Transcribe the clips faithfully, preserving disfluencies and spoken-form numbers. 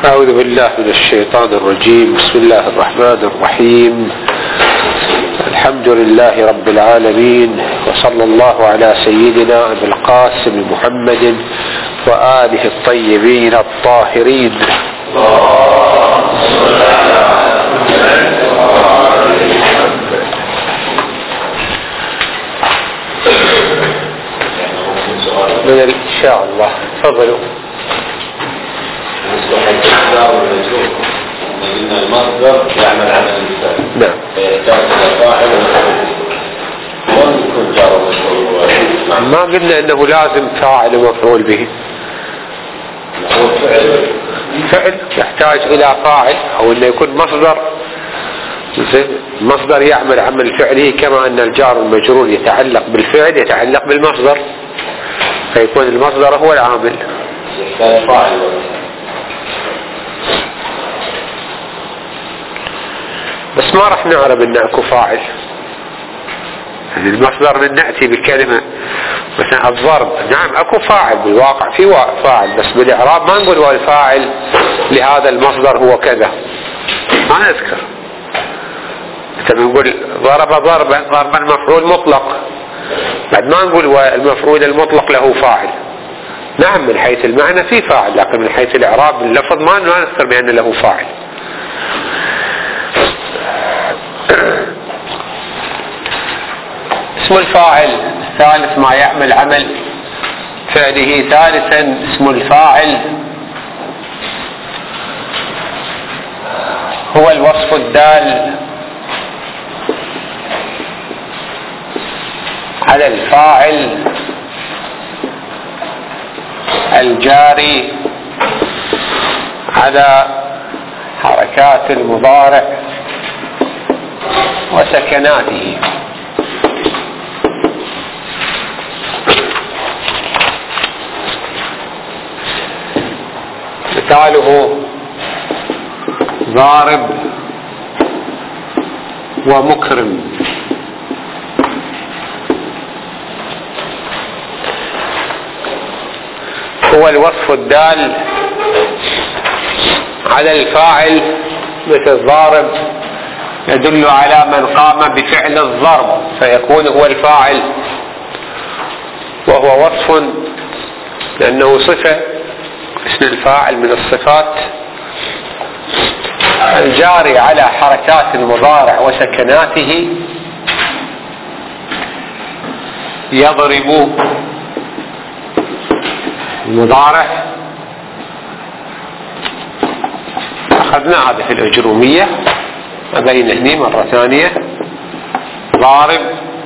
أعوذ بالله من الشيطان الرجيم. بسم الله الرحمن الرحيم. الحمد لله رب العالمين، وصلى الله على سيدنا أبي القاسم محمد وآله الطيبين الطاهرين. من إن شاء الله تفضلوا. المصدر يعمل عمل الإنسان. نعم. فيحتاج إلى فاعل ويكون جار ومجرور. ما قلنا إنه لازم فاعل ومفعول به. هو فعل. فعل يحتاج إلى فاعل، أو إنه يكون مصدر. مصدر يعمل عمل فعله، كما أن الجار والمجرور يتعلق بالفعل يتعلق بالمصدر، فيكون المصدر هو العامل. يحتاج فاعل. بس ما راح نعرف ان اكو فاعل. يعني المصدر من نأتي بكلمة مثلا الضرب، نعم اكو فاعل بالواقع، في فاعل، بس بالاعراب ما نقول والفاعل لهذا المصدر هو كذا، ما نذكر. مثلا نقول ضرب ضربا، ضربا مفعول مطلق، بعد ما نقول والمفعول المطلق له فاعل. نعم من حيث المعنى في فاعل، لكن من حيث الاعراب اللفظ ما نذكر بأن له فاعل. اسم الفاعل ثالث ما يعمل عمل فعله. ثالثا اسم الفاعل هو الوصف الدال على الفاعل الجاري على حركات المضارع وسكناته. مثاله ضارب ومكرم. هو الوصف الدال على الفاعل، مثل ضارب يدل على من قام بفعل الضرب فيكون هو الفاعل، وهو وصف لأنه صفة. اسم الفاعل من الصفات الجاري على حركات المضارع وسكناته. يضرب المضارع أخذنا هذا في الأجرومية، أبين هني مرة ثانية. ضارب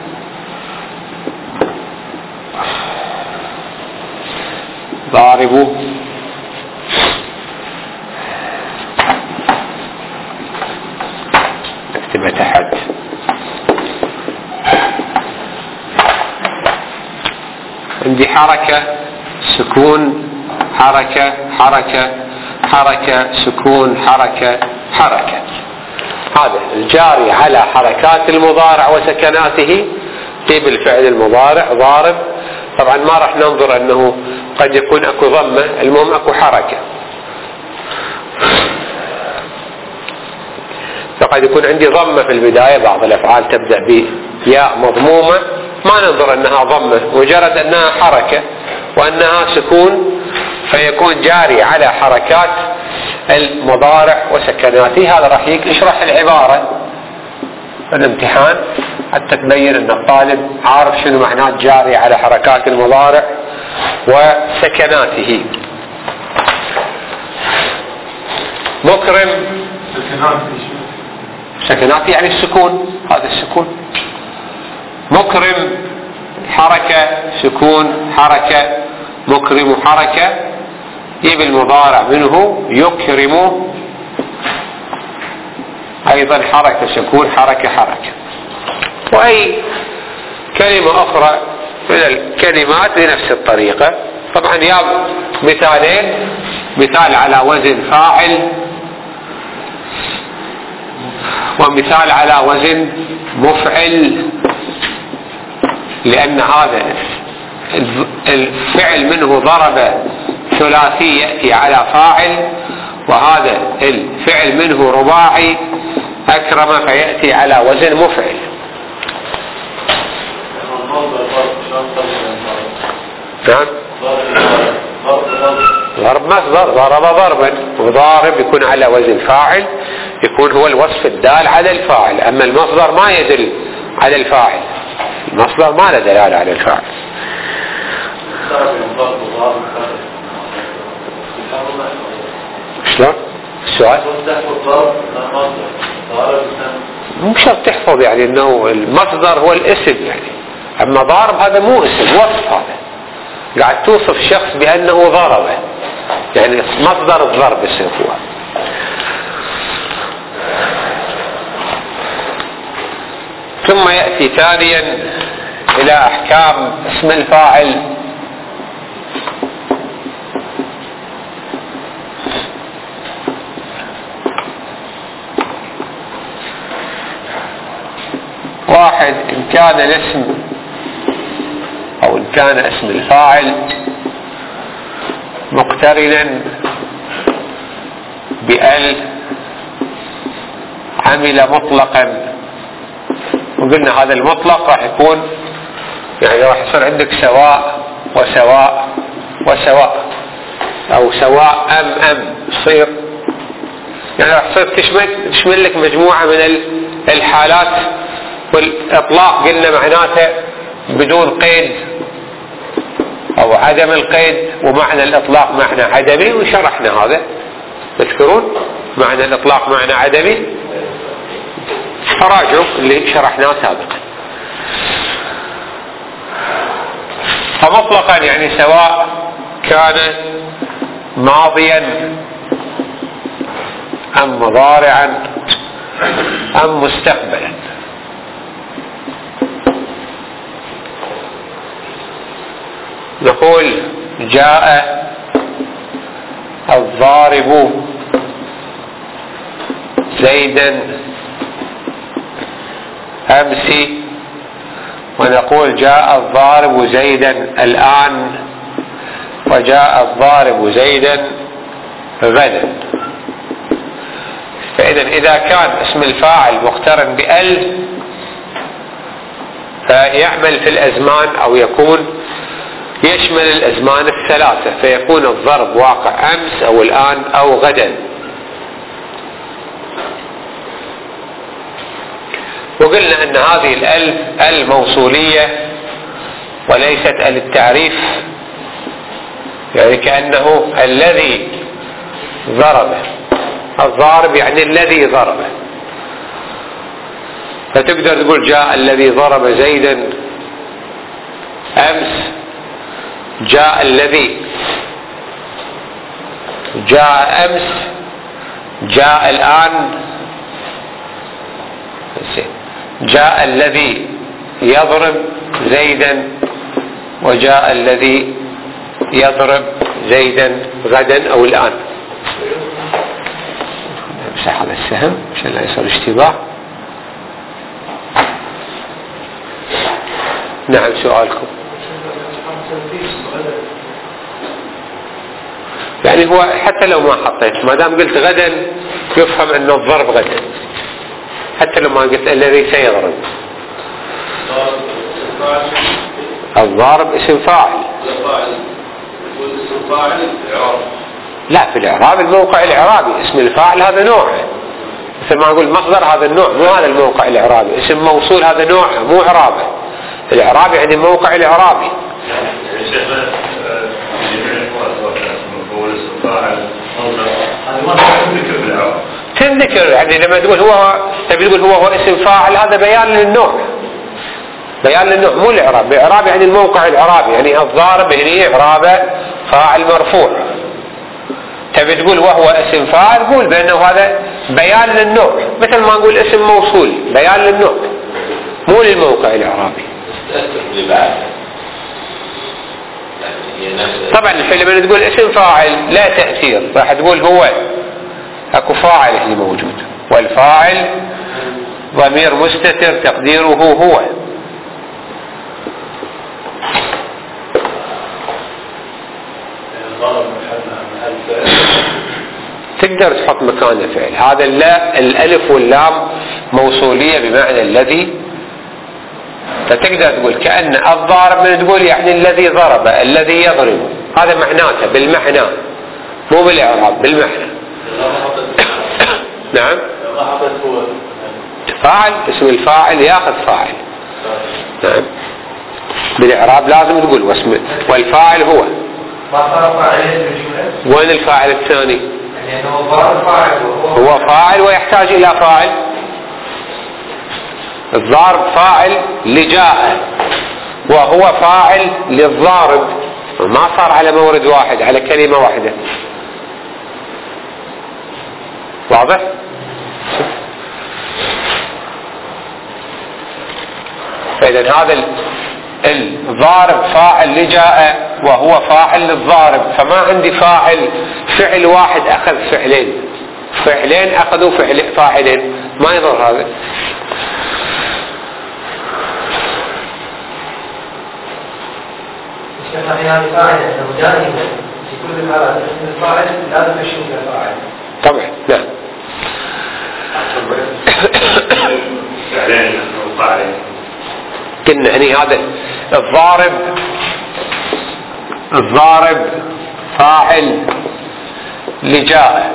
ضارب اكتبها تحت. عندي حركة سكون حركة حركة حركة سكون حركة حركة. هذا الجاري على حركات المضارع وسكناته في بالفعل المضارع. ضارب طبعا ما راح ننظر انه قد يكون اكو ضمة، المهم اكو حركة. فقد يكون عندي ضمة في البداية، بعض الافعال تبدأ بياء مضمومة ما ننظر انها ضمة، مجرد انها حركة وانها سكون، فيكون جاري على حركات المضارع وسكناته. هذا راح يشرح العبارة الامتحان حتى تبين ان الطالب عارف شنو معناه جاري على حركات المضارع وسكناته. مكرم سكناته يعني السكون، هذا السكون. مكرم حركة سكون حركة، مكرم حركة، يجيب المضارع منه يكرم ايضا حركة سكون حركة حركة. واي كلمة اخرى من الكلمات بنفس الطريقة. طبعا يا مثالين، مثال على وزن فاعل ومثال على وزن مفعل، لأن هذا الفعل منه ضرب ثلاثي يأتي على فاعل، وهذا الفعل منه رباعي أكرم فيأتي على وزن مفعل. نعم ضرب مصدر ضرب ضربا، وضارب يكون على وزن فاعل، يكون هو الوصف الدال على الفاعل. أما المصدر ما يدل على الفاعل، المصدر ما له دلالة على الفاعل. شلون السؤال؟ مو شرط تحفظ يعني انه المصدر هو الاسم يعني، اما ضارب هذا مو اسم، وصف. هذا قاعد توصف شخص بانه ضربه، يعني مصدر الضرب اسم هو. ثم يأتي ثانيا الى احكام اسم الفاعل. واحد، إن كان الاسم أو إن كان اسم الفاعل مقترنا بأل عمل مطلقا، وقلنا هذا المطلق راح يكون يعني راح يصير عندك سواء وسواء وسواء، أو سواء أم أم يصير، يعني راح تصير تشمل تشمل لك مجموعة من الحالات. والإطلاق قلنا معناته بدون قيد أو عدم القيد، ومعنى الإطلاق معنى عدمي، وشرحنا هذا تذكرون معنى الإطلاق معنى عدمي، فراجعوا اللي شرحناه سابقا. فمطلقا يعني سواء كان ماضيا أم مضارعا أم مستقبلا. نقول جاء الضارب زيدا أمس، ونقول جاء الضارب زيدا الآن، وجاء الضارب زيدا غدا. فإذا إذا كان اسم الفاعل مقترن بأل فيعمل في الأزمان، أو يكون يشمل الأزمان الثلاثة، فيكون الضرب واقع أمس أو الآن أو غدا. وقلنا أن هذه الأل الموصولية وليست ال التعريف، يعني كأنه الذي ضربه، الضارب يعني الذي ضربه، فتقدر تقول جاء الذي ضرب زيدا أمس، جاء الذي جاء أمس، جاء الآن، جاء الذي يضرب زيدا، وجاء الذي يضرب زيدا غدا أو الآن. امسح هذا السهم عشان لا يصير اشتباه. نعم سؤالكم. يعني هو حتى لو ما حطيت، ما دام قلت غدا يفهم انه الضرب غدا، حتى لو ما قلت الذي سيضرب. الضارب اسم فاعل. لا، في الاعراب الموقع الاعرابي، اسم الفاعل هذا نوع، مثل ما اقول مصدر هذا النوع، مو هذا الموقع الاعرابي. اسم موصول هذا نوع مو اعرابه. الاعراب يعني الموقع الاعرابي. تنذكر يعني لما تقول هو تبي تقول هو هو اسم فاعل، هذا بيان للنوع، بيان للنوع مو الاعراب. الاعراب يعني الموقع الاعرابي، يعني الضارب يعني اعرابه فاعل مرفوع. تبي تقول وهو اسم فاعل، قول بانه هذا بيان للنوع، مثل ما نقول اسم موصول بيان للنوع مو للموقع الاعرابي. طبعا لما تقول اسم فاعل لا تأثير، راح تقول هو، اكو فاعل اللي موجود، والفاعل ضمير مستتر تقديره هو. تقدر تقدر تحط مكانه فعل. هذا اللا الألف واللام موصولية بمعنى الذي، فتقدر تقول كأن الضارب من تقول يعني الذي ضرب، الذي يضرب، هذا معناته بالمعنى مو بالإعراب، بالمعنى. نعم فاعل، اسم الفاعل ياخذ فاعل. نعم بالإعراب لازم تقول واسم والفاعل هو. وين الفاعل الثاني؟ هو فاعل ويحتاج إلى فاعل. الضارب فاعل لجاء، وهو فاعل للضارب، ما صار على مورد واحد، على كلمة واحدة. واضح؟ فإذا هذا الضارب فاعل لجاء وهو فاعل للضارب، فما عندي فاعل فعل واحد أخذ فعلين، فعلين أخذوا فعل فاعلين، ما يضر هذا. يعني فاعل أنه دائما في كل الحالات اسم الفاعل لازم يشوف الفاعل. طبعا نعم. فعلين أو فاعلين. كنا يعني هذا الضارب الضارب فاعل لجاء،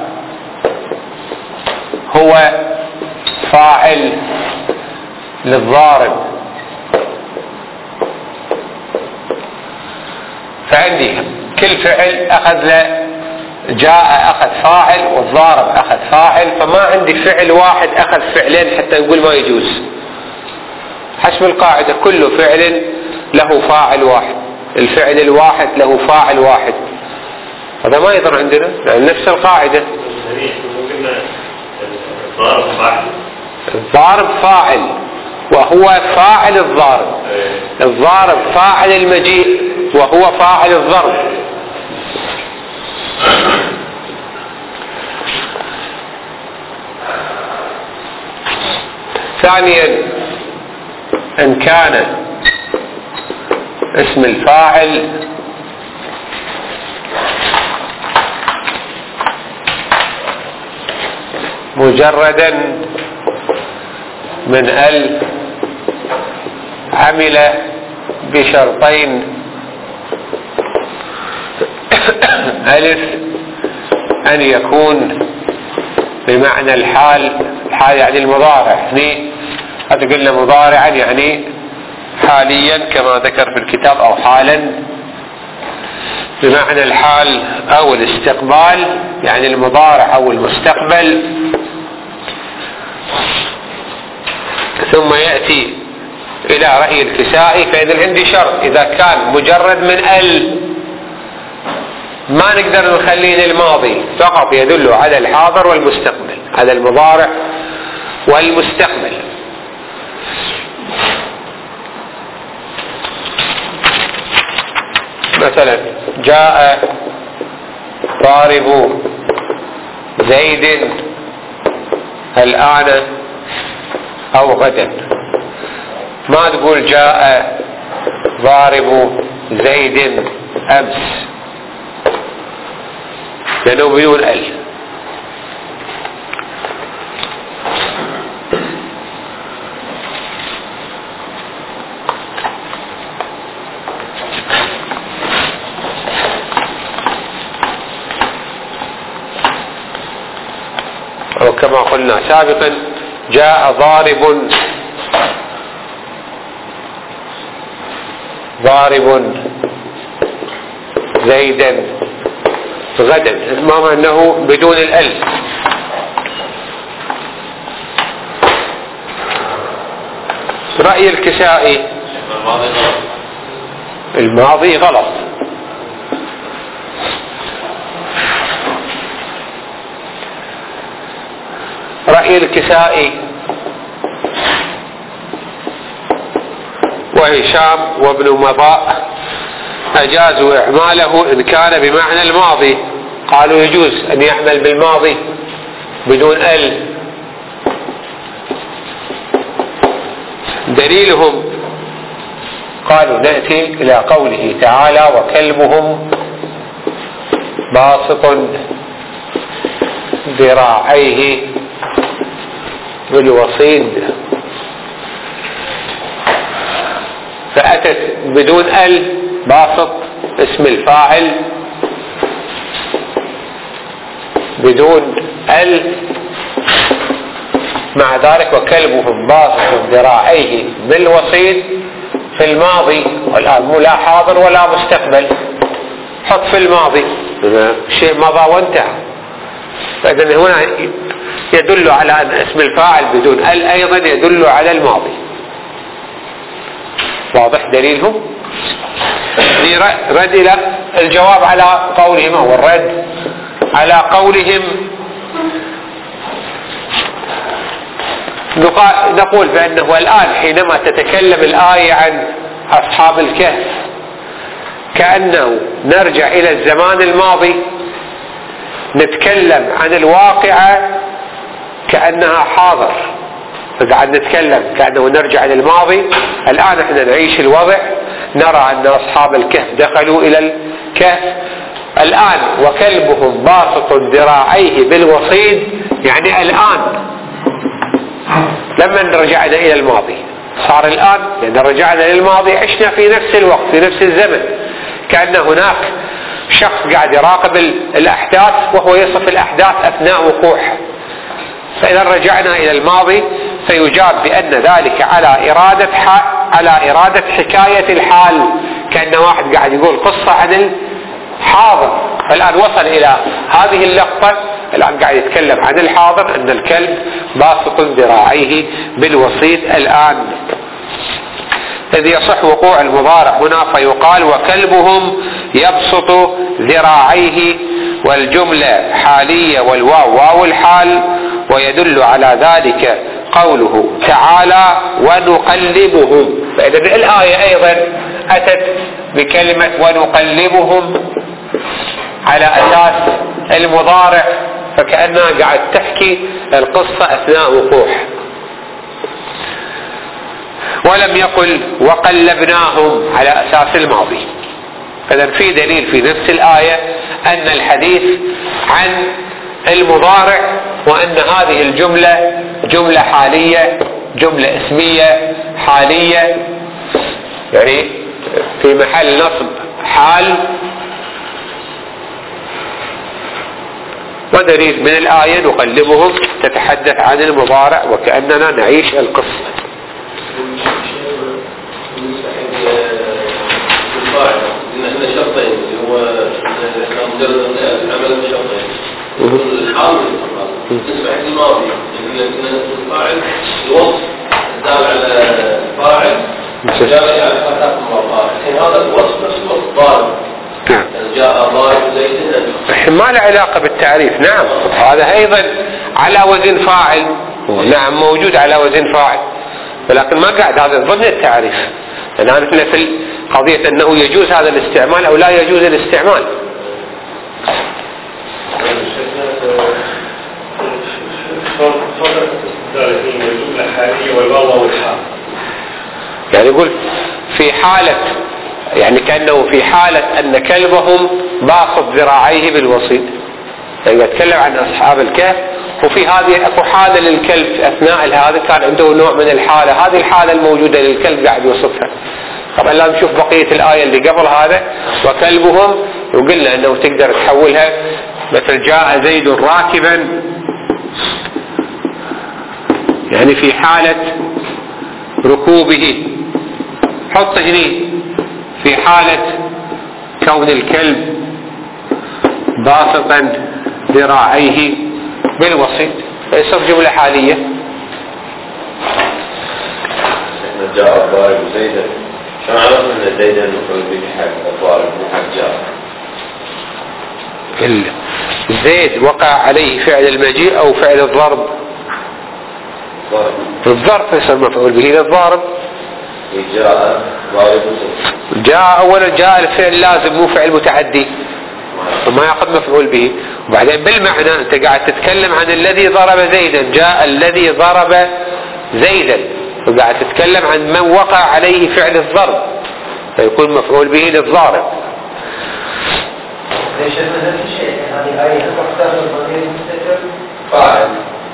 هو فاعل للضارب. فعندي كل فعل أخذ له، جاء أخذ فاعل والضارب أخذ فاعل، فما عندي فعل واحد أخذ فعلين حتى نقول ما يجوز. حسب القاعدة كل فعل له فاعل واحد، الفعل الواحد له فاعل واحد، هذا ما يضر عندنا لأن نفس القاعدة. الضارب فاعل وهو فاعل الضارب، الضارب فاعل المجيء وهو فاعل الضرب. ثانيا إن كان اسم الفاعل مجردا من ال عمل بشرطين: ألف أن يكون بمعنى الحال، الحال يعني المضارع، يعني هذا قلنا مضارعا يعني حاليا كما ذكر في الكتاب، أو حالا بمعنى الحال، أو الاستقبال يعني المضارع أو المستقبل. ثم يأتي إلى رأي الكسائي، فإذا عندي شرط إذا كان مجرد من ال ما نقدر نخليه الماضي فقط يدل على الحاضر والمستقبل، على المضارع والمستقبل. مثلا جاء ضارب زيد الآن أو غدا، ما تقول جاء ضارب زيد أمس، لأنه بدون ال. أو كما قلنا سابقا جاء ضارب ضارب زيدا غدا، المهم أنه بدون الألف. رأي الكسائي الماضي غلط، رأي الكسائي وهشام وابن مضاء أجازوا إعماله إن كان بمعنى الماضي، قالوا يجوز أن يعمل بالماضي بدون ال. دليلهم قالوا نأتي إلى قوله تعالى: وكلبهم باسط ذراعيه بالوصيد، فأتت بدون ال باسط اسم الفاعل بدون ال، مع ذلك وكلبهم باسط ذراعيه بالوصيد في الماضي، والآن مو لا حاضر ولا مستقبل، حط في الماضي شيء مضى وانتهى. فإذن هنا يدل على أن اسم الفاعل بدون ال أيضا يدل على الماضي. واضح دليلهم؟ رد إلى الجواب على قولهم، أو الرد على قولهم، نقول بأنه الآن حينما تتكلم الآية عن أصحاب الكهف كأنه نرجع إلى الزمان الماضي، نتكلم عن الواقعة كأنها حاضر، فقاعد نتكلم كأنه نرجع إلى الماضي. الآن احنا نعيش الوضع، نرى أن أصحاب الكهف دخلوا إلى الكهف الآن وكلبهم باسط ذراعيه بالوصيد، يعني الآن لما رجعنا إلى الماضي صار الآن، يعني رجعنا إلى الماضي عشنا في نفس الوقت في نفس الزمن، كأن هناك شخص قاعد يراقب الأحداث وهو يصف الأحداث أثناء وقوعها. فإذا رجعنا إلى الماضي فيجاب بأن ذلك على إرادة على إرادة حكاية الحال، كأن واحد قاعد يقول قصة عن الحاضر، فالآن وصل إلى هذه اللقطة، الآن قاعد يتكلم عن الحاضر أن الكلب باسط ذراعيه بالوصيد الآن. إذ يصح وقوع المضارع هنا فيقال وكلبهم يبسط ذراعيه، والجملة حالية والواو واو الحال، ويدل على ذلك قوله تعالى ونقلبهم. فإذا الآية أيضا أتت بكلمة ونقلبهم على أساس المضارع، فكأنها قاعد تحكي القصة أثناء وقوعها. ولم يقل وقلبناهم على أساس الماضي. فإذا في دليل في نفس الآية أن الحديث عن المضارع، وأن هذه الجملة جملة حالية، جملة اسمية حالية، يعني في محل نصب حال. ودليل من الآية نقلبهم تتحدث عن المضارع وكأننا نعيش القصة. إن شرطين هو مجرد عمل شرطين، الحال بالنسبة للماضي إن الفاعل الوصف الدال على الفاعل جاء على فتاة المرضى، هذا الوصف نفس الوصف ضارب، جاء ضارب زيد، ما له علاقة بالتعريف. نعم هذا أيضا على وزن فاعل، نعم موجود على وزن فاعل، ولكن ما قاعد هذا ضمن التعريف. الآن احنا في قضية أنه يجوز هذا الاستعمال أو لا يجوز الاستعمال. يعني يقول في حالة، يعني كأنه في حالة أن كلبهم باسط ذراعيه بالوصيد، يعني يتكلم عن أصحاب الكهف، وفي هذه أكو حالة للكلب أثناء هذا كان عنده نوع من الحالة، هذه الحالة الموجودة للكلب قاعد يوصفها. طبعا لا نشوف بقية الآية اللي قبل هذا وكلبهم، وقلنا أنه تقدر تحولها مثل جاء زيد راكبا، يعني في حالة ركوبه، حط هني في حالة كون الكلب باسطا ذراعيه بالوسط، فيصير جملة حالية. جاء الضارب زيدا، شو عرفنا ان زيدا مفعول به حق الضارب مو حق جاء؟ زيد وقع عليه فعل المجيء او فعل الضرب؟ الضرب يصير مفعول به للضارب. جاء ضارب، جاء اولا جاء الفعل لازم مو فعل متعدي، وما ياخذ مفعول به. وبعدين بالمعنى انت قاعد تتكلم عن الذي ضرب زيدا، جاء الذي ضرب زيدا، وقاعد تتكلم عن من وقع عليه فعل الضرب، فيكون مفعول به للضارب. ليش نفس الشيء؟ هذه آية تحتاج الضمير المستتر فاعل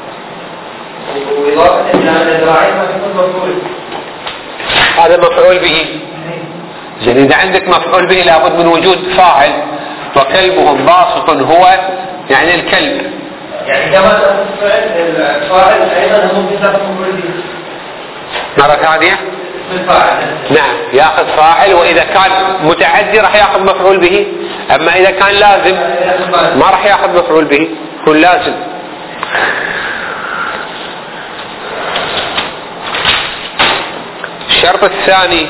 وإضافة إلى أن الذراعين ما تكون مفعول. هذا مفعول به. زين إذا عندك مفعول به لابد من وجود فاعل، وكلبهم باسط هو يعني الكلب. يعني كما الفاعل أيضا هم بسبب مفعول به. مرة ثانية. نعم ياخذ فاعل، وإذا كان متعدي راح ياخذ مفعول به، أما إذا كان لازم ما راح ياخذ مفعول به، يكون لازم. الشرط الثاني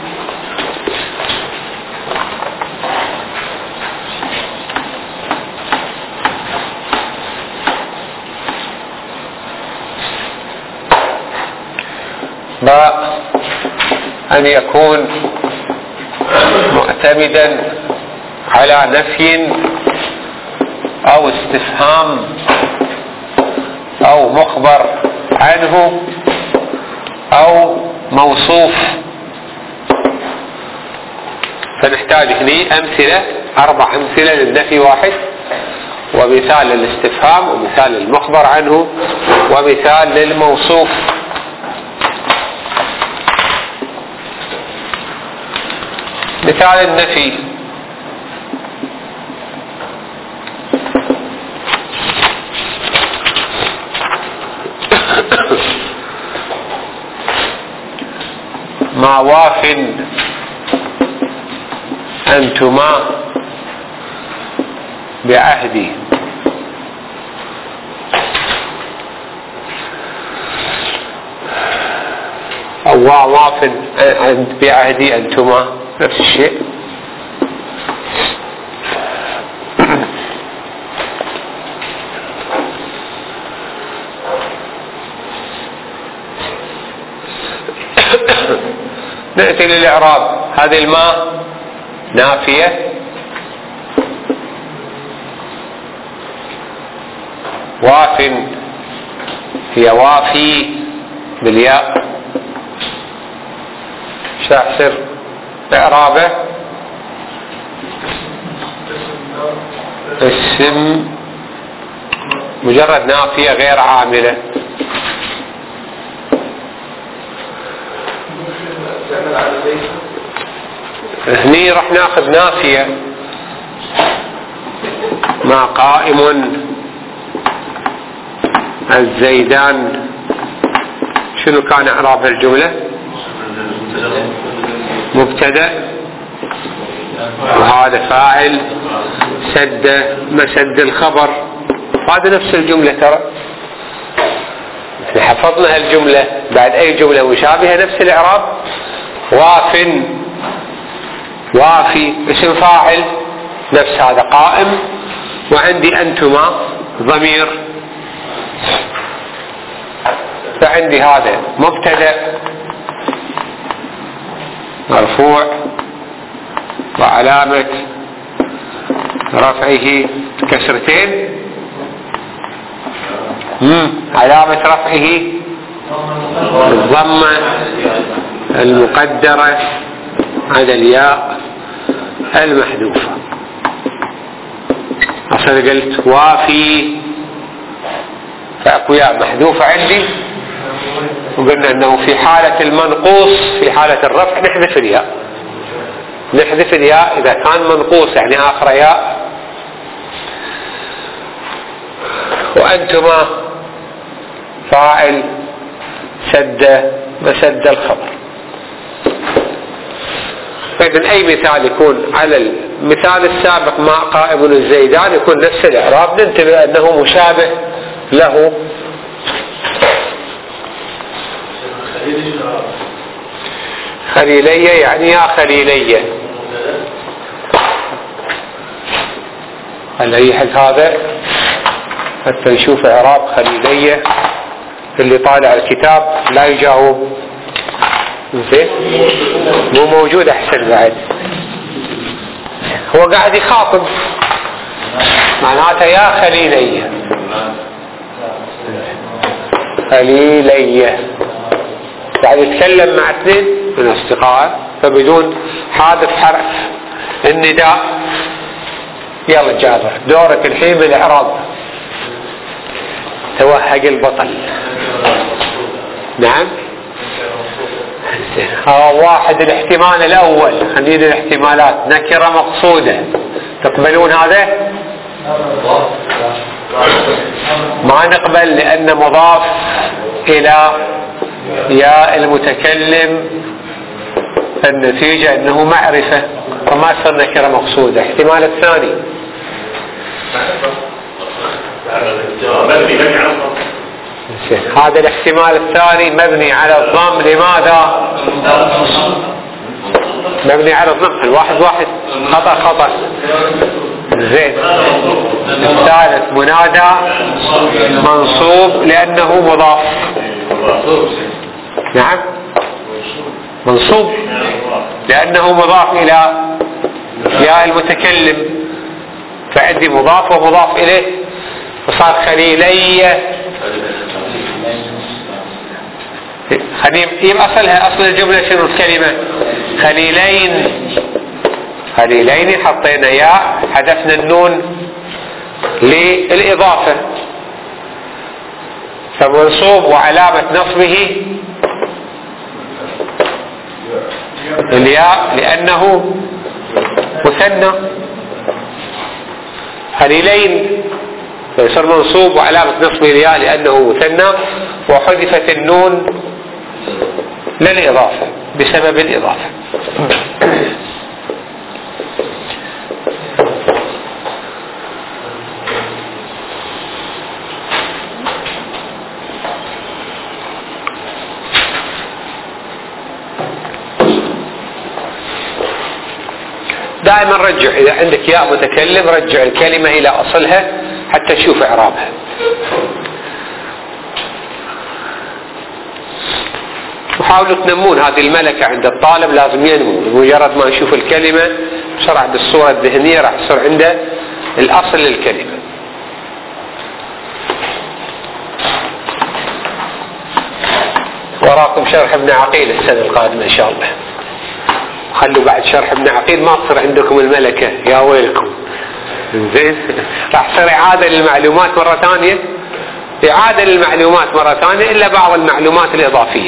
باء أن يكون معتمدا على نفي أو استفهام أو مخبر عنه أو موصوف. فنحتاج هنا أمثلة، أربع أمثلة للنفي واحد، ومثال للاستفهام، ومثال للمخبر عنه، ومثال للموصوف. مثال النفي: ما واف أنتما بعهدي. أو واف بعهدي أنتما نفس الشيء. نأتي للإعراب. هذه الماء نافية، واف هي وافي بالياء. شاحسر إعرابه اسم مجرد نافية غير عاملة. هني رح ناخذ نافية: ما قائم الزيدان. شنو كان إعراب الجملة؟ مبتدأ، وهذا فاعل، سد مسد الخبر. هذا نفس الجملة ترى، حفظنا هالجملة بعد أي جملة مشابهة نفس الإعراب. واف وافي اسم فاعل نفس هذا قائم، وعندي أنتما ضمير، فعندي هذا مبتدأ مرفوع وعلامة رفعه كسرتين. مم. علامة رفعه الضمة المقدرة على الياء المحذوفة. أصلا قلت وافي، فأكو ياء محذوفة عندي، وقلنا أنه في حالة المنقوص في حالة الرفع نحذف الياء. نحذف الياء إذا كان منقوص يعني آخر ياء. وأنتما فاعل سد مسد الخبر. فإذن أي مثال يكون على المثال السابق ما قائم الزيدان يكون نفس الإعراب، ننتبه أنه مشابه له. خليلية يعني يا خليلية. هل يحق هذا حتى نشوف إعراب خليلية؟ اللي طالع الكتاب لا يجاوب زين، مو موجود. أحسن بعد هو قاعد يخاطب، معناته يا خليلية. خليلية قاعد يتكلم مع اثنين من أصدقائه، فبدون حادث حرف النداء. يلا جابر دورك الحين بالإعراب. توهق البطل. نعم. ها واحد الاحتمال الأول، خلينا الاحتمالات. نكرة مقصودة، تقبلون هذا؟ ما نقبل، لأن مضاف إلى يا المتكلم، النتيجة أنه معرفة فما صار نكرة مقصودة. احتمال الثاني هذا الاحتمال الثاني مبني على الضم. لماذا مبني على الضم؟ الواحد واحد خطأ خطأ. زين. الثالث منادى منصوب لأنه مضاف. نعم منصوب لأنه مضاف إلى يا المتكلم، فعندي مضاف ومضاف إليه، فصار خليلي. خليل أصلها، أصل الجملة شنو الكلمة؟ خليلين. خليلين حطينا يا، حذفنا النون للإضافة، فمنصوب وعلامة نصبه الياء لأنه مثنى. خليلين فيصير منصوب وعلامة نصبه الياء لأنه مثنى، وحذفت النون للإضافة بسبب الإضافة. دائما رجع، إذا عندك ياء متكلم رجع الكلمة إلى أصلها حتى تشوف إعرابها. وحاولوا تنمون هذه الملكة عند الطالب، لازم ينمو. مجرد ما يشوف الكلمة بسرعة بالصورة الذهنية راح تصير عنده الأصل للكلمة. وراكم شرح ابن عقيل السنة القادمة إن شاء الله. خلوا بعد شرح ابن عقيل ما تصير عندكم الملكة، يا ويلكم. زين. راح تصير إعادة للمعلومات مرة ثانية، إعادة للمعلومات مرة ثانية إلا بعض المعلومات الإضافية.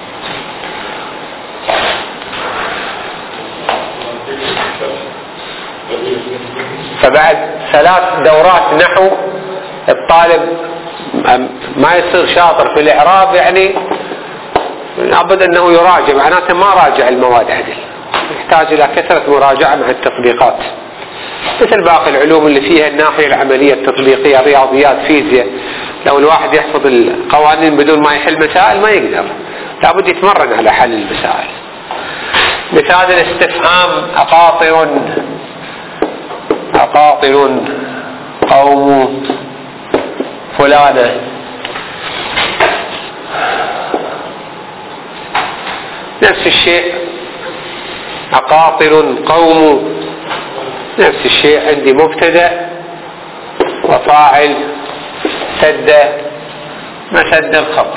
فبعد ثلاث دورات نحو الطالب ما يصير شاطر في الإعراب، يعني لابد أنه يراجع، معناته ما راجع المواد عدل، يحتاج إلى كثرة مراجعة مع التطبيقات، مثل باقي العلوم اللي فيها الناحية العملية التطبيقية، رياضيات، فيزياء. لو الواحد يحفظ القوانين بدون ما يحل مسائل ما يقدر، لابد يتمرن على حل المسائل. مثال الاستفهام: أقاطر أقاطر قوم فلانة. نفس الشيء أقاطر قوم، نفس الشيء عندي مبتدأ وفاعل سد مسد الخبر.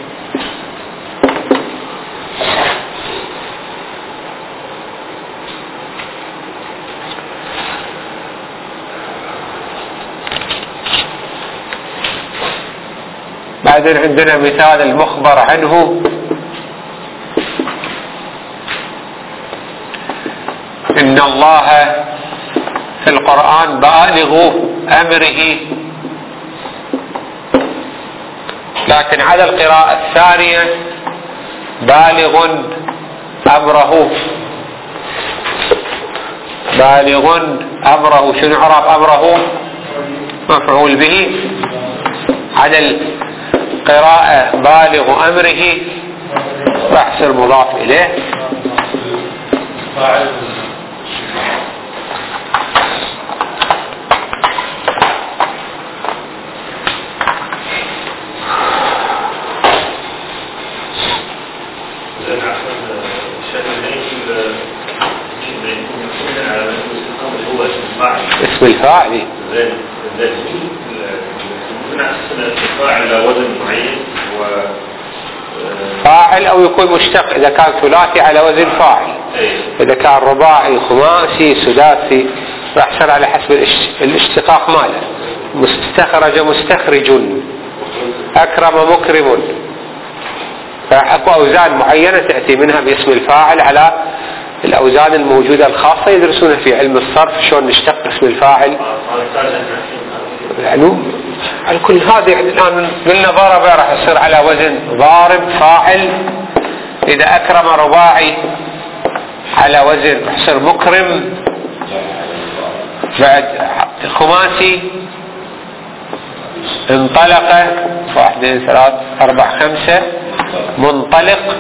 بعدين عندنا مثال المخبر عنه: إن الله في القرآن بالغ أمره، لكن على القراءة الثانية بالغ أمره. بالغ أمره، شنو إعراب أمره؟ مفعول به. على القراءة بالغ أمره راح يصير مضاف إليه. اسم الفاعل فاعل وزن معين و فاعل، او يكون مشتق اذا كان ثلاثي على وزن فاعل، اذا كان رباعي خماسي سداسي راح يصير على حسب الاشتقاق ماله. مستخرج مستخرج، أكرم مكرم. فأكو أوزان معينة تأتي منها باسم الفاعل على الأوزان الموجودة الخاصة يدرسونها في علم الصرف، شلون نشتق اسم الفاعل. يعني على كل هذا يعني الآن قلنا ضرب راح يصير على وزن ضارب فاعل، إذا أكرم رباعي على وزن راح يصير مكرم. بعد خماسي انطلق واحد اثنين ثلاث أربع خمسة منطلق.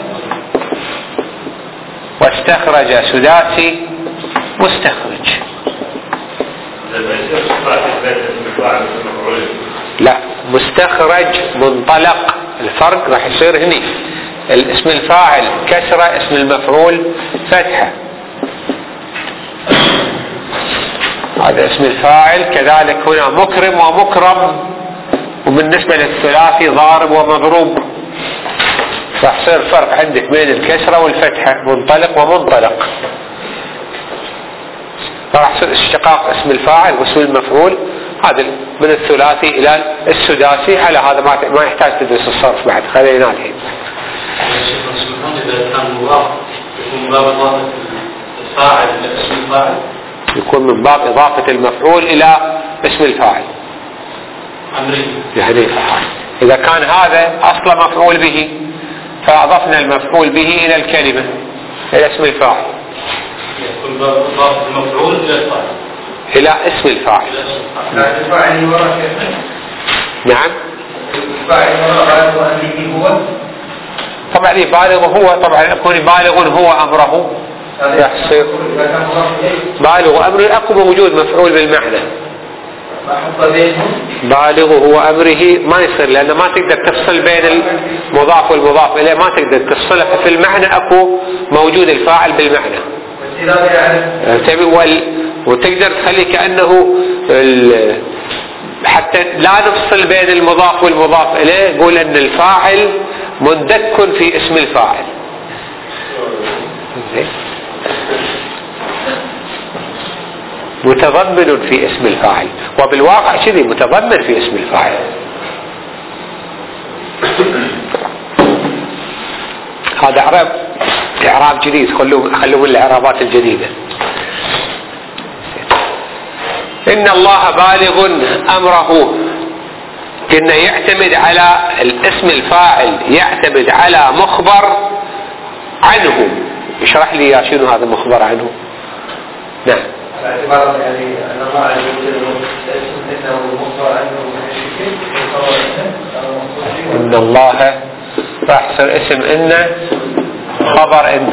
واستخرج سداسي مستخرج. لا مستخرج منطلق، الفرق راح يصير هني الاسم الفاعل كسرة، اسم المفعول فتحة. هذا اسم الفاعل. كذلك هنا مكرم ومكرم، وبالنسبة للثلاثي ضارب ومضروب، راح يصير فرق عندك بين الكسرة والفتحة، منطلق ومنطلق. راح يصير اشتقاق اسم الفاعل واسم المفعول، هذا من الثلاثي إلى السداسي. على هذا ما يحتاج تدرس الصرف بعد، خلينا الحين. إذا كان مضاف يكون باب إضافة الفاعل إلى اسم الفاعل، يكون من باب إضافة المفعول إلى اسم الفاعل. يعني إذا كان هذا أصل مفعول به فأضفنا المفعول به إلى الكلمة إلى اسم الفاعل، يكون باب إضافة المفعول إلى الفاعل إلى اسم الفاعل. الفاعل وراء كيف؟ نعم الفاعل وراء وأمره هو طبعا بالغ هو، طبعا يكون بالغ هو أمره يحصل بالغ أمره. أكو موجود مفعول بالمعنى بالغ هو أمره ما يصير، لأنه ما تقدر تفصل بين المضاف والمضاف إليه، ما تقدر تفصله. في المعنى أكو موجود الفاعل بالمعنى، وتقدر تخلي كأنه حتى لا نفصل بين المضاف والمضاف إليه. يقول أن الفاعل مندك في اسم الفاعل، متضمن في اسم الفاعل، وبالواقع كذي متضمن في اسم الفاعل. هذا إعراب إعراب جديد، خلوه خلوه من الإعرابات الجديدة. إن الله بالغ أمره، كنا يعتمد على الاسم الفاعل، يعتمد على مخبر عنه. اشرح لي يا شنو هذا مخبر عنه. نعم باعتبار يعني أن الله عز وجل اسم إنه مخبر عنه إن الله راح يصير اسم إن خبر إن.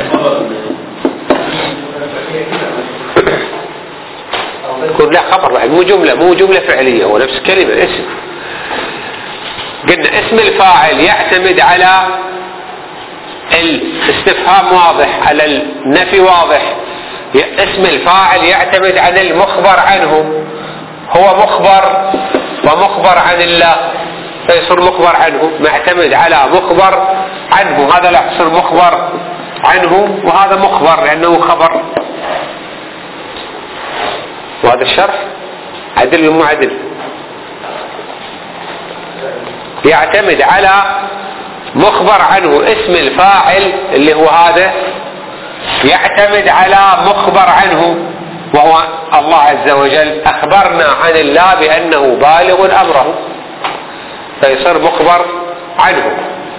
يكون لا خبر بعد، مو جملة مو جملة فعلية، هو نفس كلمة اسم. قلنا اسم الفاعل يعتمد على الاستفهام واضح، على النفي واضح. اسم الفاعل يعتمد على المخبر عنه، هو مخبر ومخبر عن الله، فيصير مخبر عنه، معتمد على مخبر عنه. هذا لا يصير مخبر عنه، وهذا مخبر لأنه خبر. وهذا الشرح عدل ومو عدل. يعتمد على مخبر عنه، اسم الفاعل اللي هو هذا يعتمد على مخبر عنه، وهو الله عز وجل. أخبرنا عن الله بأنه بالغ أمره، فيصير مخبر عنه.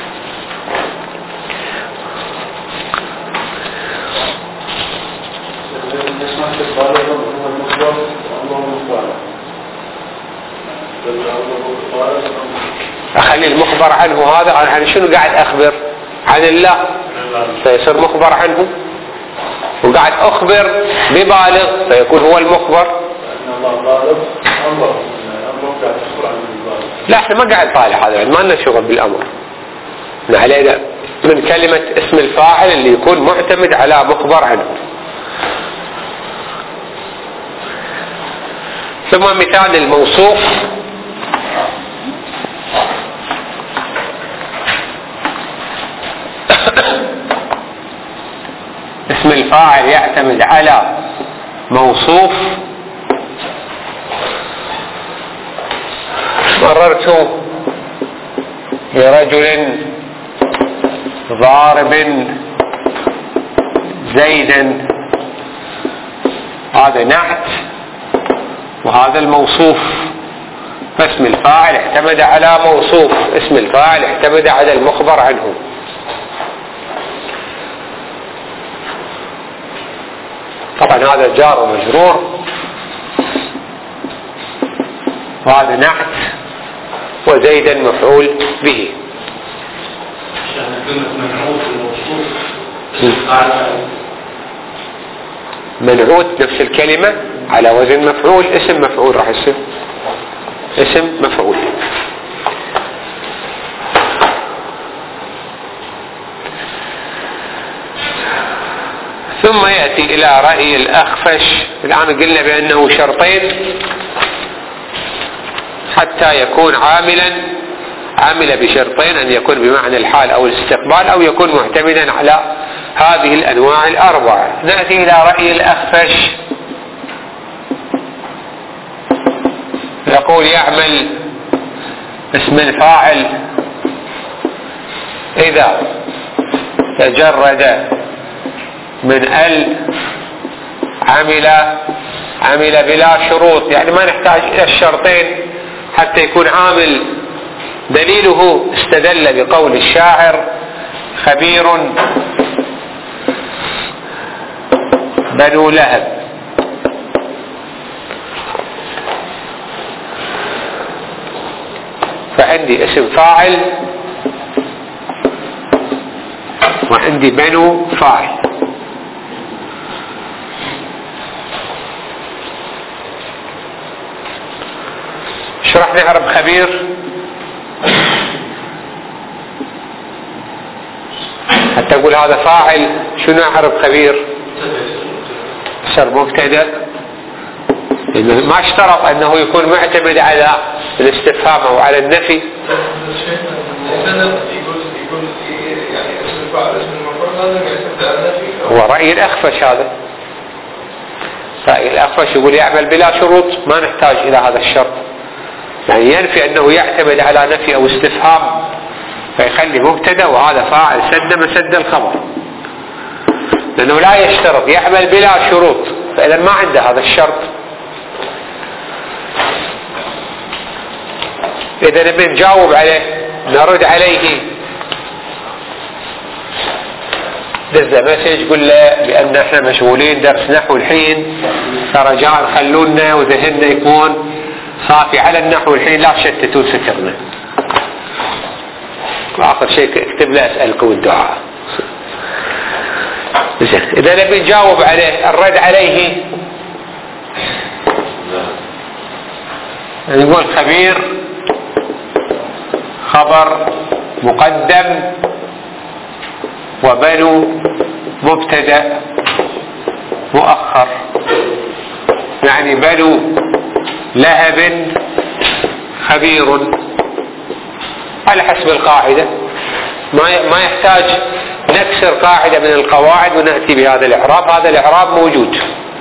أخلي المخبر عنه هذا عن شنو قاعد أخبر عن الله، فيصير مخبر عنه. وقاعد أخبر ببالغ فيكون هو المخبر. لا احنا ما قاعد طالع هذا، ما لنا شغل بالأمر. علينا من كلمة اسم الفاعل اللي يكون معتمد على مخبر عنه. ثم مثال الموصوف. اسم الفاعل يعتمد على موصوف. مررت لرجل ضارب زيدا، هذا نعت وهذا الموصوف، فاسم الفاعل اعتمد على موصوف، اسم الفاعل اعتمد على المخبر عنه. طبعا هذا جار ومجرور، وهذا نعت، وزيدا مفعول به. منعوت نفس الكلمة على وزن مفعول، اسم مفعول راح يصير اسم مفعول. ثم يأتي إلى رأي الأخفش. الآن قلنا بأنه شرطين حتى يكون عاملا، عامل بشرطين، أن يكون بمعنى الحال أو الاستقبال، أو يكون معتمدا على هذه الأنواع الأربعة. نأتي إلى رأي الأخفش، يقول يعمل اسم الفاعل إذا تجرد من ال عمل عمل بلا شروط، يعني ما نحتاج إلى الشرطين حتى يكون عامل. دليله استدل بقول الشاعر خبير بنو لهب. فعندي اسم فاعل وعندي بنو فاعل. شرح نعرب خبير حتى أقول هذا فاعل. شو نعرب خبير؟ صار مبتدأ، ما اشترط أنه يكون معتمد على الاستفهام أو على النفي. هو رأي الأخفش هذا. رأي الأخفش يقول يعمل بلا شروط، ما نحتاج إلى هذا الشرط، يعني ينفي أنه يعتمد على نفي أو استفهام، فيخلي مبتدأ وهذا فاعل سد مسد الخبر، لأنه لا يشترط، يعمل بلا شروط، فإذا ما عنده هذا الشرط. إذا نبي نجاوب عليه نرد عليه دز مسج قل له بأن احنا مشغولين درس نحو الحين، فرجاء خلونا وذهننا يكون صافي على النحو الحين، لا تشتتوا فكرنا. وآخر شيء اكتب له أسألكم الدعاء. إذا نبي نجاوب عليه الرد عليه يقول خبير خبر مقدم وبنو مبتدأ مؤخر، يعني بنو لهب خبير على حسب القاعدة. ما ما يحتاج نكسر قاعدة من القواعد ونأتي بهذا الإعراب، هذا الإعراب موجود.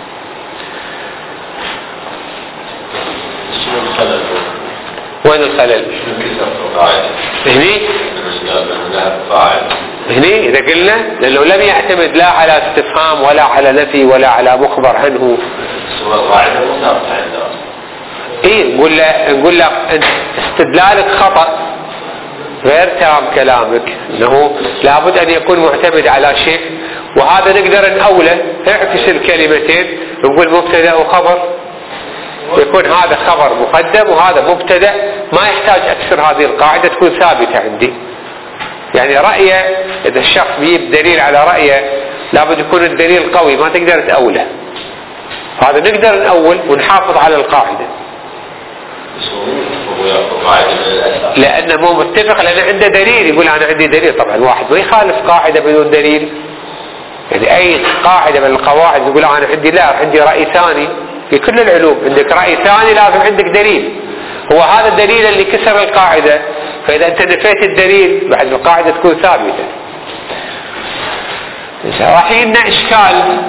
وين الخلل؟ هني هني إذا قلنا لأنه لم يعتمد لا على استفهام ولا على نفي ولا على مخبر عنه. إيه نقول له نقول له استدلالك خطأ غير تام كلامك، انه لابد ان يكون معتمد على شيء، وهذا نقدر نأوله، اعكس الكلمتين نقول مبتدأ وخبر، يكون هذا خبر مقدم وهذا مبتدأ، ما يحتاج اكثر هذه القاعدة تكون ثابتة عندي. يعني رأيه اذا الشخص بيجيب دليل على رأيه لابد يكون الدليل قوي، ما تقدر تأوله، هذا نقدر نأول ونحافظ على القاعدة لأنه مو متفق، لأنه عنده دليل يقول أنا عندي دليل. طبعا واحد ما يخالف قاعدة بدون دليل، يعني أي قاعدة من القواعد يقول أنا عندي لا عندي رأي ثاني. في كل العلوم عندك رأي ثاني لازم عندك دليل، هو هذا الدليل اللي كسر القاعدة، فإذا أنت نفيت الدليل بعد القاعدة تكون ثابتة. راح يجينا إشكال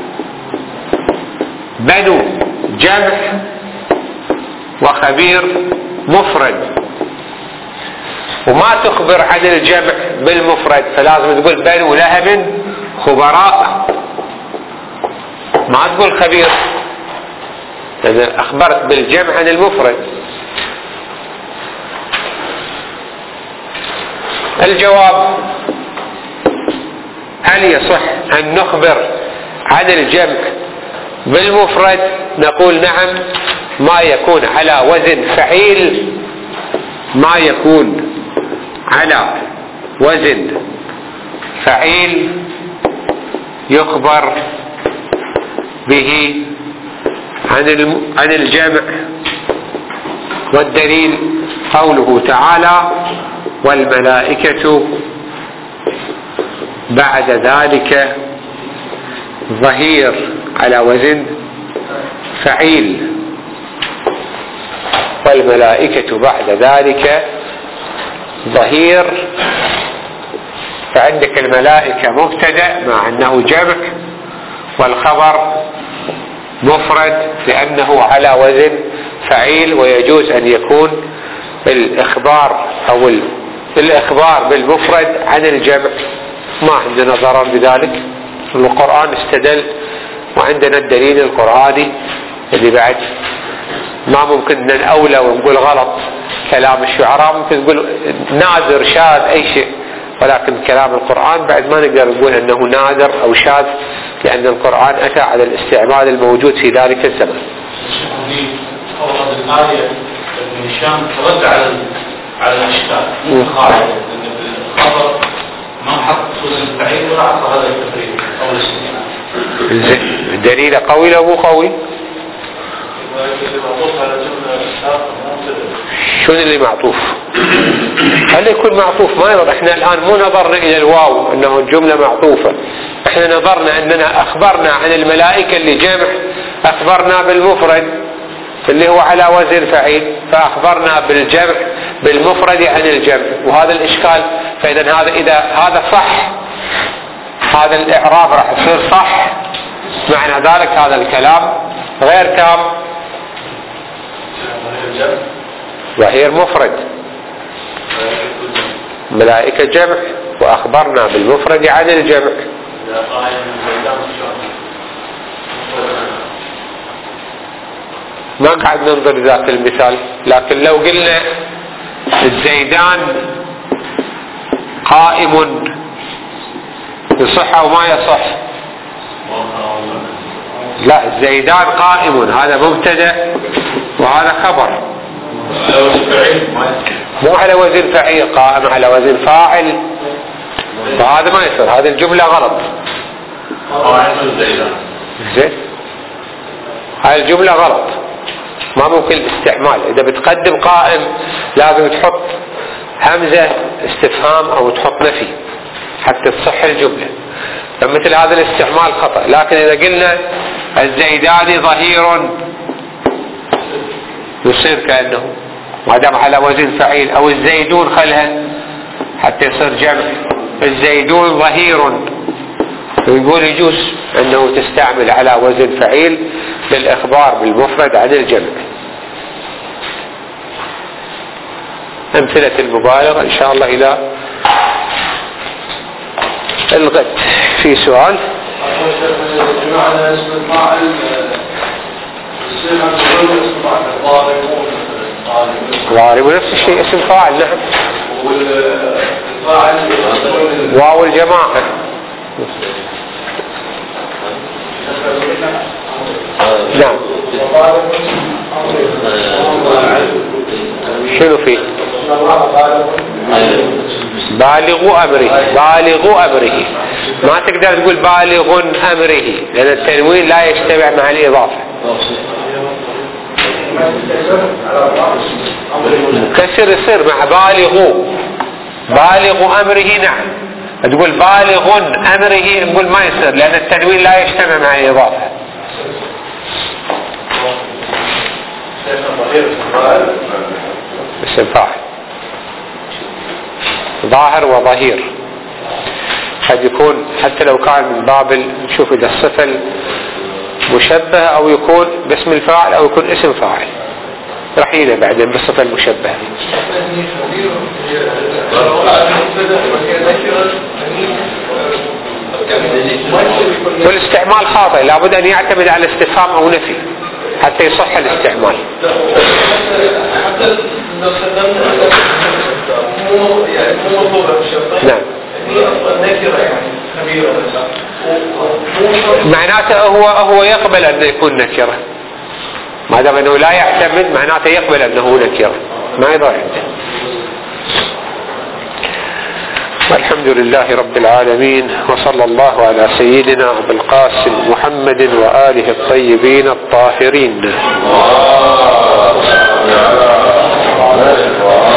بنو جمع وخبير مفرد. وما تخبر عن الجمع بالمفرد، فلازم تقول بنو لهب خبراء، ما تقول خبير، لأن أخبرت بالجمع عن المفرد. الجواب: هل يصح أن نخبر عن الجمع بالمفرد؟ نقول نعم، ما يكون على وزن فعيل، ما يكون على وزن فعيل يخبر به عن عن الجمع. والدليل قوله تعالى: والملائكة بعد ذلك ظهير، على وزن فعيل. والملائكة بعد ذلك ظهير، فعندك الملائكة مبتدأ مع أنه جمع، والخبر مفرد لأنه على وزن فعيل، ويجوز أن يكون الإخبار أو الإخبار بالمفرد عن الجمع. ما عندنا ضرر بذلك، القرآن استدل، وعندنا الدليل القرآني اللي بعد ما ممكن نأولى ونقول غلط كلام الشعراء، ممكن تقول نادر شاذ أي شيء، ولكن كلام القرآن بعد ما نقدر نقول أنه نادر أو شاذ، لأن القرآن أتى على الاستعمال الموجود في ذلك الزمن. أورد الآية ابن هشام ترد على على الأشكال القاعدة أن الخبر ما حط وزن الفعيل ولا عطى هذا التفريق أو الاستثناء. الدليل قوي لو مو قوي؟ شنو اللي معطوف؟ هل يكون معطوف ما يضر. احنا الآن مو نظرنا إلى الواو أنه الجملة معطوفة، احنا نظرنا أننا أخبرنا عن الملائكة اللي جمع، أخبرنا بالمفرد اللي هو على وزن فعيل، فأخبرنا بالجمع بالمفرد عن الجمع، وهذا الإشكال. فإذا هذا إذا هذا صح، هذا الإعراب راح يصير صح، معنى ذلك هذا الكلام غير تام. ظهير مفرد، ملائكة جمع، وأخبرنا بالمفرد عن الجمع. ما قاعد ننظر ذات المثال، لكن لو قلنا الزيدان قائم يصح أو ما يصح؟ لا، الزيدان قائم هذا مبتدأ وهذا خبر، مو على وزن فعيل، قائم على وزن فاعل، فهذا ما يصير، هذه الجملة غلط. زين، هاي الجملة غلط، ما ممكن الاستعمال. إذا بتقدم قائم لازم تحط همزة استفهام أو تحط نفي حتى تصح الجملة، فمثل هذا الاستعمال خطأ. لكن إذا قلنا الزيدان ظهير يصير كأنه ما دام على وزن فعيل، أو الزيدون خلها حتى يصير جمع، الزيدون ظهير، ويقول يجوز أنه تستعمل على وزن فعيل للإخبار بالمفرد عن الجمع. أمثلة المبالغة إن شاء الله إلى الغد. في سؤال؟ ضارب نفس الشيء اسم فاعل، نعم، واو الجماعة. نعم، شنو فيه؟ بالغ أمره، بالغ أمره، ما تقدر تقول بالغ أمره لأن التنوين لا يجتمع مع الإضافة. كسر يصير مع بالغ، بالغ أمره، نعم. تقول بالغ أمره نقول ما يصير لأن التنوين لا يجتمع مع الإضافة. اسم فاعل ظاهر وظهير، قد يكون حتى لو كان من باب نشوف إذا الصفة مشبهة أو يكون باسم الفاعل أو يكون اسم فاعل، رح يجينا بعدين بالصفة المشبهة. والاستعمال خاطئ، لابد أن يعتمد على استفهام أو نفي حتى يصح الاستعمال. حتى لو استخدمنا مو يعني مو مطلوبة بالشرط. نعم. هي أصلا نكرة يعني خبيرة مثلا. معناته هو هو يقبل أن يكون نكرة. ما دام أنه لا يعتمد معناته يقبل أنه نكرة، ما يضر عنده. الحمد لله رب العالمين، وصلى الله على سيدنا أبي القاسم محمد وآله الطيبين الطاهرين.